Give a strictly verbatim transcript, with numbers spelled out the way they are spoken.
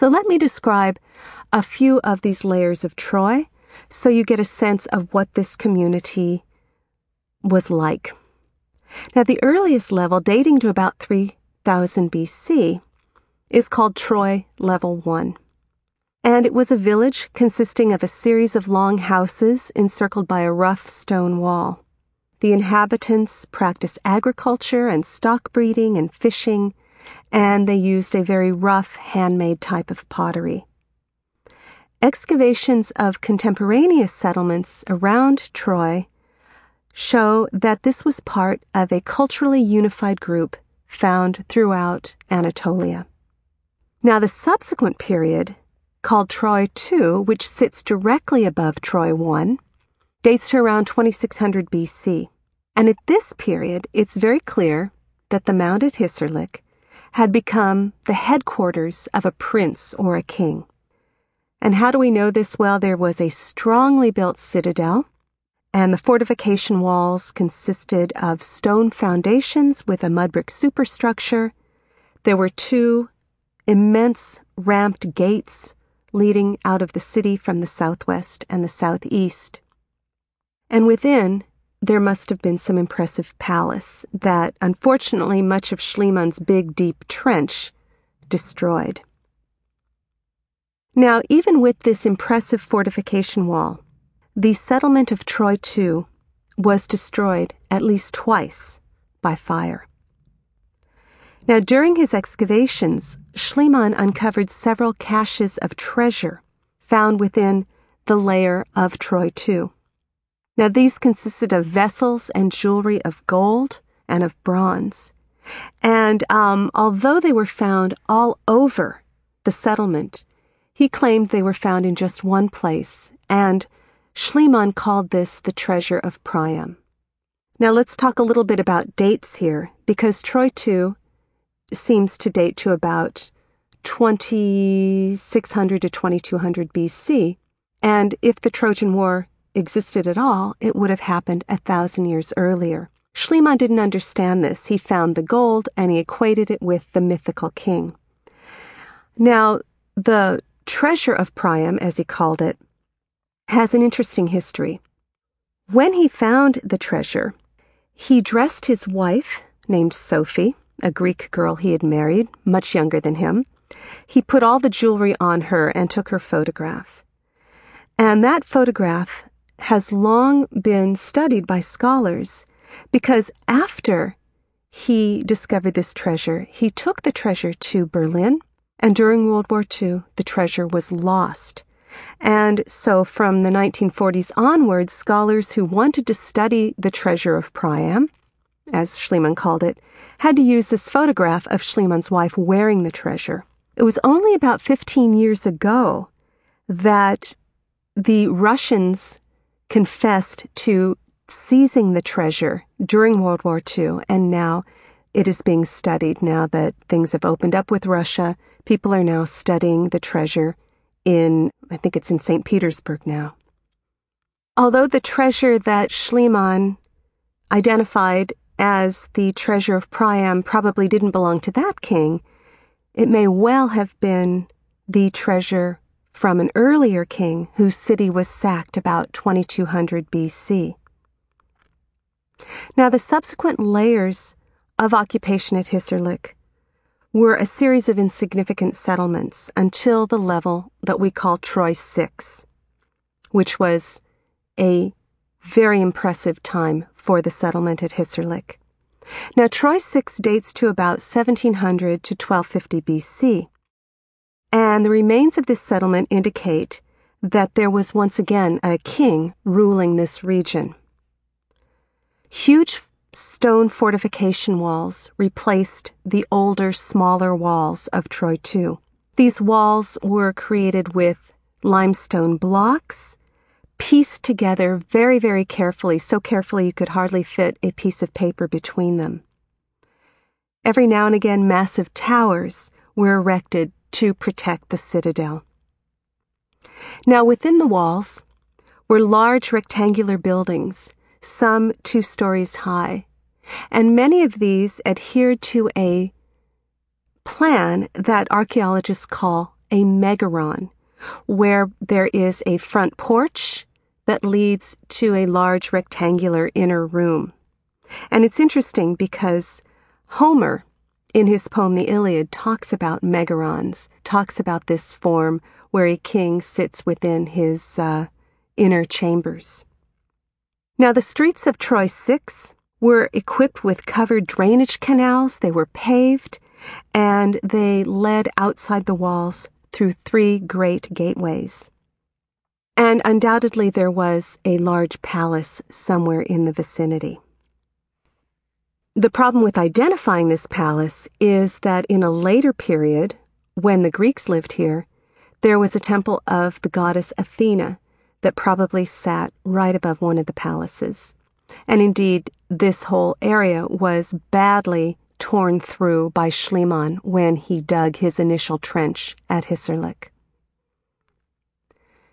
So let me describe a few of these layers of Troy so you get a sense of what this community was like. Now, the earliest level, dating to about three thousand B C, is called Troy Level one. And it was a village consisting of a series of long houses encircled by a rough stone wall. The inhabitants practiced agriculture and stock breeding and fishing, and they used a very rough, handmade type of pottery. Excavations of contemporaneous settlements around Troy show that this was part of a culturally unified group found throughout Anatolia. Now, the subsequent period, called Troy two, which sits directly above Troy one, dates to around twenty-six hundred B C. And at this period, it's very clear that the mound at Hissarlik had become the headquarters of a prince or a king. And how do we know this? Well, there was a strongly built citadel, and the fortification walls consisted of stone foundations with a mud brick superstructure. There were two immense ramped gates leading out of the city from the southwest and the southeast. And within, there must have been some impressive palace that, unfortunately, much of Schliemann's big, deep trench destroyed. Now, even with this impressive fortification wall, the settlement of Troy two was destroyed at least twice by fire. Now, during his excavations, Schliemann uncovered several caches of treasure found within the layer of Troy two. Now, these consisted of vessels and jewelry of gold and of bronze. And um, although they were found all over the settlement, he claimed they were found in just one place, and Schliemann called this the treasure of Priam. Now, let's talk a little bit about dates here, because Troy two seems to date to about twenty-six hundred to twenty-two hundred B C, and if the Trojan War existed at all, it would have happened a thousand years earlier. Schliemann didn't understand this. He found the gold and he equated it with the mythical king. Now, the treasure of Priam, as he called it, has an interesting history. When he found the treasure, he dressed his wife, named Sophie, a Greek girl he had married, much younger than him. He put all the jewelry on her and took her photograph. And that photograph has long been studied by scholars because after he discovered this treasure, he took the treasure to Berlin, and during World War Two, the treasure was lost. And so from the nineteen forties onwards, scholars who wanted to study the treasure of Priam, as Schliemann called it, had to use this photograph of Schliemann's wife wearing the treasure. It was only about fifteen years ago that the Russians confessed to seizing the treasure during World War Two, and now it is being studied. Now that things have opened up with Russia, people are now studying the treasure in, I think it's in Saint Petersburg now. Although the treasure that Schliemann identified as the treasure of Priam probably didn't belong to that king, it may well have been the treasure from an earlier king whose city was sacked about twenty-two hundred B C. Now, the subsequent layers of occupation at Hissarlik were a series of insignificant settlements until the level that we call Troy six, which was a very impressive time for the settlement at Hissarlik. Now, Troy six dates to about seventeen hundred to twelve fifty B C, and the remains of this settlement indicate that there was once again a king ruling this region. Huge stone fortification walls replaced the older, smaller walls of Troy two. These walls were created with limestone blocks, pieced together very, very carefully, so carefully you could hardly fit a piece of paper between them. Every now and again, massive towers were erected to protect the citadel. Now, within the walls were large rectangular buildings, some two stories high, and many of these adhered to a plan that archaeologists call a megaron, where there is a front porch that leads to a large rectangular inner room. And it's interesting because Homer, in his poem The Iliad, talks about megarons, talks about this form where a king sits within his uh, inner chambers. Now, the streets of Troy six were equipped with covered drainage canals. They were paved, and they led outside the walls through three great gateways. And undoubtedly there was a large palace somewhere in the vicinity. The problem with identifying this palace is that in a later period, when the Greeks lived here, there was a temple of the goddess Athena that probably sat right above one of the palaces. And indeed, this whole area was badly torn through by Schliemann when he dug his initial trench at Hissarlik.